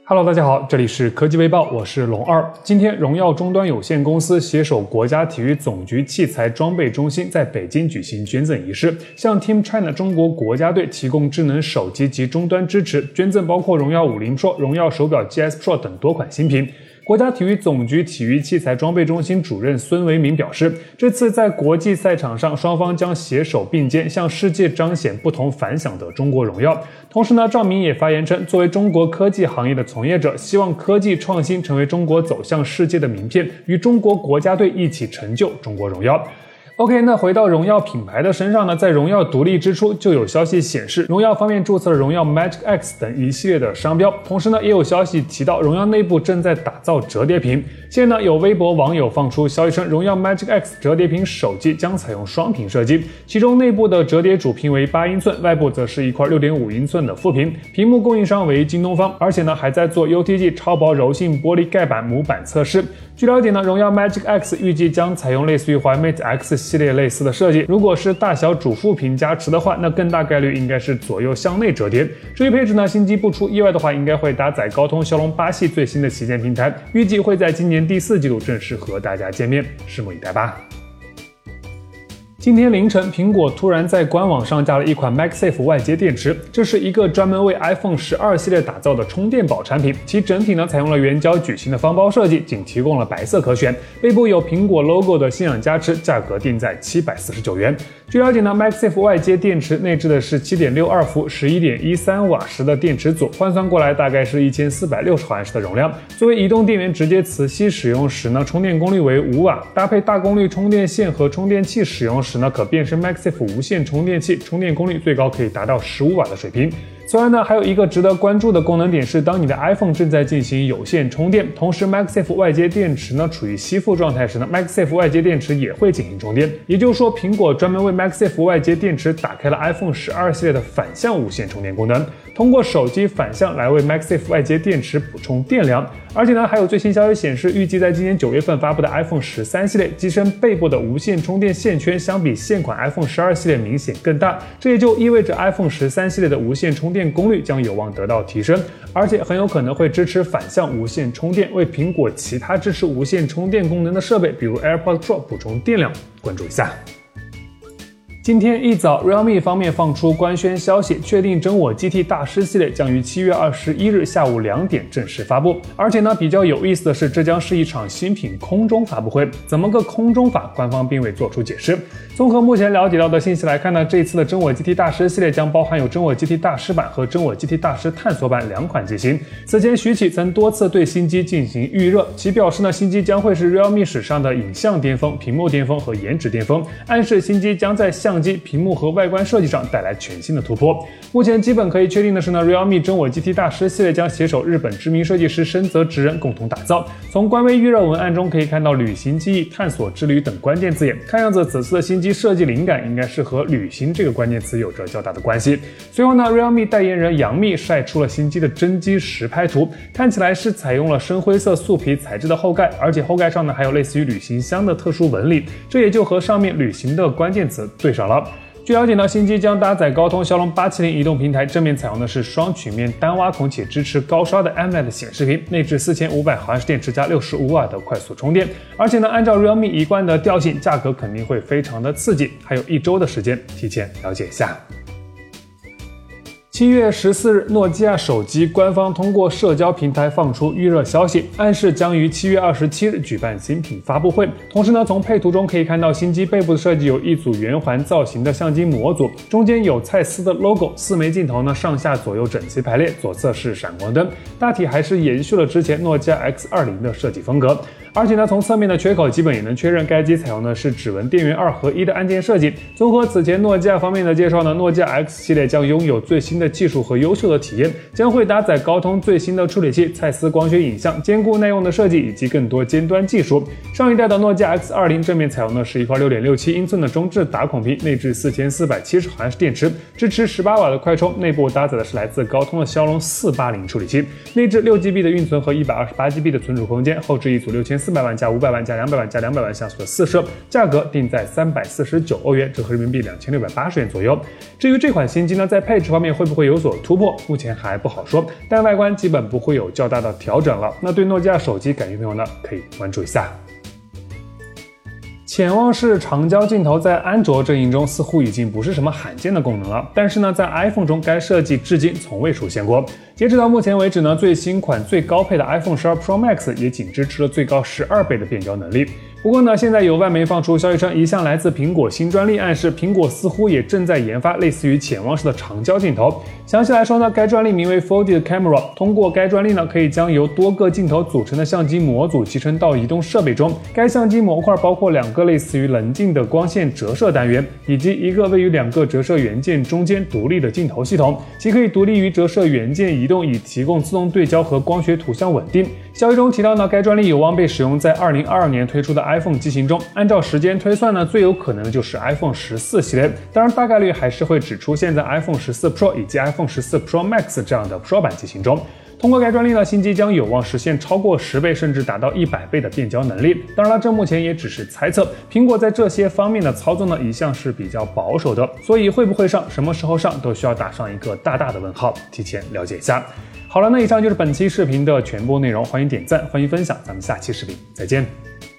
Hello， 大家好，这里是科技微报，我是龙二。今天，荣耀终端有限公司携手国家体育总局器材装备中心在北京举行捐赠仪式，向 Team China 中国国家队提供智能手机及终端支持，捐赠包括荣耀50 Pro、荣耀手表 GS Pro 等多款新品。国家体育总局体育器材装备中心主任孙维民表示，这次在国际赛场上，双方将携手并肩，向世界彰显不同凡响的中国荣耀。同时呢，赵明也发言称，作为中国科技行业的从业者，希望科技创新成为中国走向世界的名片，与中国国家队一起成就中国荣耀。OK， 那回到荣耀品牌的身上呢，在荣耀独立之初就有消息显示，荣耀方面注册了荣耀 Magic X 等一系列的商标，同时呢，也有消息提到荣耀内部正在打造折叠屏。现在呢，有微博网友放出消息称，荣耀 Magic X 折叠屏手机将采用双屏设计，其中内部的折叠主屏为8英寸，外部则是一块 6.5 英寸的副屏，屏幕供应商为京东方，而且呢，还在做 UTG 超薄柔性玻璃盖板模板测试。据了解呢，荣耀 Magic X 预计将采用类似于华为 Mate X 系列类似的设计，如果是大小主副屏加持的话，那更大概率应该是左右向内折叠。至于配置呢，新机不出意外的话，应该会搭载高通骁龙8系最新的旗舰平台，预计会在今年第4季度正式和大家见面，拭目以待吧。今天凌晨，苹果突然在官网上架了一款 MagSafe 外接电池，这是一个专门为 iPhone 12系列打造的充电宝产品，其整体呢采用了圆角矩形的方包设计，仅提供了白色可选，背部有苹果 logo 的信仰加持，价格定在749元。据了解呢 ，MagSafe 外接电池内置的是 7.62 伏 11.13 瓦时的电池组，换算过来大概是1460毫安时的容量。作为移动电源直接磁吸使用时呢，充电功率为5瓦，搭配大功率充电线和充电器使用时呢，可变身 MagSafe 无线充电器，充电功率最高可以达到15瓦的水平。此外呢，还有一个值得关注的功能点是，当你的 iPhone 正在进行有线充电，同时 MagSafe 外接电池呢处于吸附状态时呢 ，MagSafe 外接电池也会进行充电。也就是说，苹果专门为 MagSafe 外接电池打开了 iPhone 12系列的反向无线充电功能，通过手机反向来为 MagSafe 外接电池补充电量。而且呢，还有最新消息显示，预计在今年9月份发布的 iPhone 13系列机身背部的无线充电线圈相比现款 iPhone 12系列明显更大，这也就意味着 iPhone 13系列的无线充电功率将有望得到提升，而且很有可能会支持反向无线充电，为苹果其他支持无线充电功能的设备，比如 AirPods Pro 补充电量。关注一下。今天一早 ，Realme 方面放出官宣消息，确定真我 GT 大师系列将于7月21日下午2点正式发布。而且呢，比较有意思的是，这将是一场新品空中发布会。怎么个空中法？官方并未做出解释。综合目前了解到的信息来看呢，这一次的真我 GT 大师系列将包含有真我 GT 大师版和真我 GT 大师探索版2款机型。此前徐启曾多次对新机进行预热，其表示呢，新机将会是 Realme 史上的影像巅峰、屏幕巅峰和颜值巅峰，暗示新机将在相机、屏幕和外观设计上带来全新的突破。目前基本可以确定的是呢 ，Realme 真我 GT 大师系列将携手日本知名设计师深泽直人共同打造。从官微预热文案中可以看到旅行记忆、探索之旅等关键字眼，看样子此次的新机设计灵感应该是和旅行这个关键词有着较大的关系。随后呢 ，Realme 代言人杨幂晒出了新机的真机实拍图，看起来是采用了深灰色素皮材质的后盖，而且后盖上呢还有类似于旅行箱的特殊纹理，这也就和上面旅行的关键词对上了。据了解呢，新机将搭载高通骁龙870移动平台，正面采用的是双曲面单挖孔且支持高刷的 AMOLED 显示屏，内置4500毫安时电池加65瓦的快速充电。而且呢，按照 Realme 一贯的调性，价格肯定会非常的刺激，还有1周的时间提前了解一下。7月14日，诺基亚手机官方通过社交平台放出预热消息，暗示将于7月27日举办新品发布会。同时呢，从配图中可以看到新机背部的设计有一组圆环造型的相机模组，中间有蔡司的 logo， 4枚镜头呢上下左右整齐排列，左侧是闪光灯，大体还是延续了之前诺基亚 X20 的设计风格。而且呢，从侧面的缺口基本也能确认该机采用的是指纹电源2合1的按键设计。综合此前诺基亚方面的介绍呢，诺基亚 X 系列将拥有最新的技术和优秀的体验，将会搭载高通最新的处理器、蔡司光学影像、坚固耐用的设计以及更多尖端技术。上一代的诺基亚 X20 正面采用的是一块 6.67 英寸的中置打孔屏，内置4470毫安时电池，支持18瓦的快充，内部搭载的是来自高通的骁龙480处理器，内置6GB 的运存和128GB 的存储空间，后置一组6400 1400万加500万加200万加200万像素的4摄，价格定在349欧元，折合人民币2680元左右。至于这款新机呢，在配置方面会不会有所突破，目前还不好说，但外观基本不会有较大的调整了。那对诺基亚手机感兴趣朋友呢，可以关注一下。潜望式长焦镜头在安卓阵营中似乎已经不是什么罕见的功能了，但是呢，在 iPhone 中该设计至今从未出现过。截止到目前为止呢，最新款最高配的 iPhone 12 Pro Max 也仅支持了最高12倍的变焦能力。不过呢，现在有外媒放出消息称，一项来自苹果新专利暗示，苹果似乎也正在研发类似于潜望式的长焦镜头。详细来说呢，该专利名为 Folded Camera， 通过该专利呢，可以将由多个镜头组成的相机模组集成到移动设备中。该相机模块包括2个类似于棱镜的光线折射单元，以及一个位于2个折射元件中间独立的镜头系统，其可以独立于折射元件移动，以提供自动对焦和光学图像稳定。消息中提到呢，该专利有望被使用在2022年推出的 iPhone 机型中。按照时间推算呢，最有可能的就是 iPhone 14系列，当然大概率还是会只出现在 iPhone 14 Pro 以及 iPhone 14 Pro Max 这样的 Pro 版机型中。通过该专利呢，新机将有望实现超过10倍甚至达到100倍的变焦能力。当然了，这目前也只是猜测，苹果在这些方面的操作呢，一向是比较保守的，所以会不会上，什么时候上，都需要打上一个大大的问号，提前了解一下。好了，那以上就是本期视频的全部内容，欢迎点赞，欢迎分享，咱们下期视频再见。